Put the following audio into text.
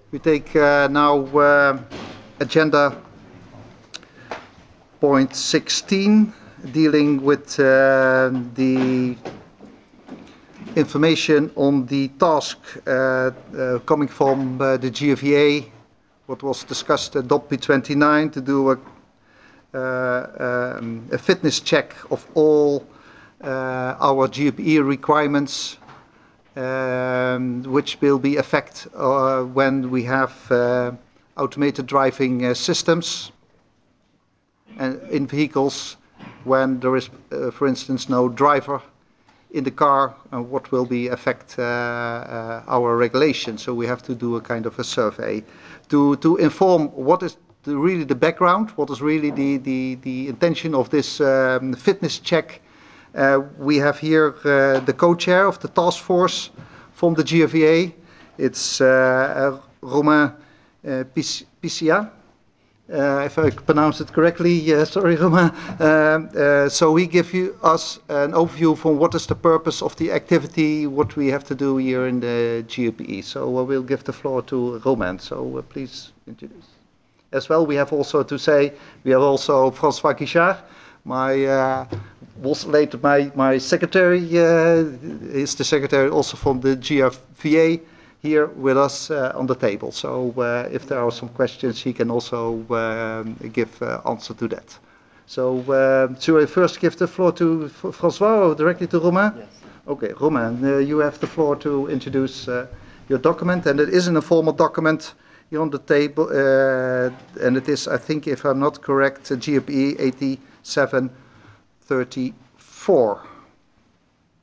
We take now agenda point 16, dealing with the information on the task coming from the GFVA, what was discussed at DOPP 29, to do a fitness check of all our GPE requirements, which will be effect when we have automated driving systems and in vehicles, when there is, for instance, no driver in the car, and what will be affect our regulation. So we have to do a kind of a survey to inform what is really the background, what is really the intention of this fitness check. We have here the co-chair of the task force from the GFVA. It's Romain Pissia. If I pronounce it correctly, sorry, Romain. So he gives us an overview from what is the purpose of the activity, what we have to do here in the GPE. So we'll give the floor to Romain. So please introduce. As well, we have also to say, we have also François Guichard, was later my secretary, is the secretary also from the GFVA, here with us on the table. So if there are some questions, he can also give answer to that. So should I first give the floor to François or directly to Romain? Yes. Okay, Romain, you have the floor to introduce your document, and it is an informal document here on the table, and it is, I think, if I'm not correct, GFE 8734.